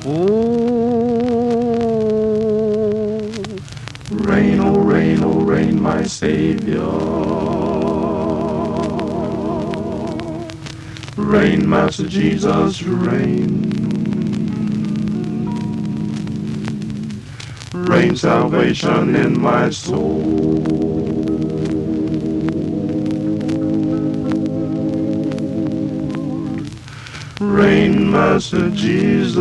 Reign, oh reign, my Savior. Reign, Master Jesus, reign. Reign salvation in my soul. Reign, Master Jesus.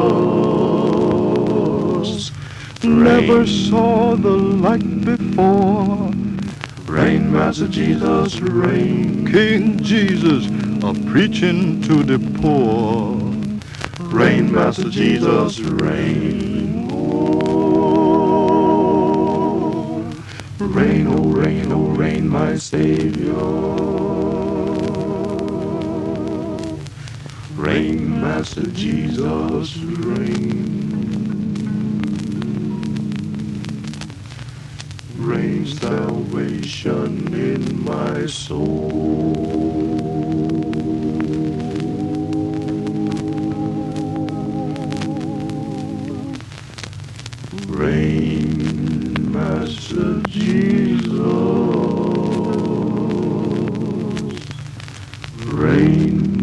Never saw the like before. Reign, Master Jesus, reign. King Jesus, a preaching to the poor. Reign, Master Jesus, reign. Reign, oh reign, my Savior. Reign, Master Jesus, reign. Reign salvation in my soul. Reign, Master Jesus, reign.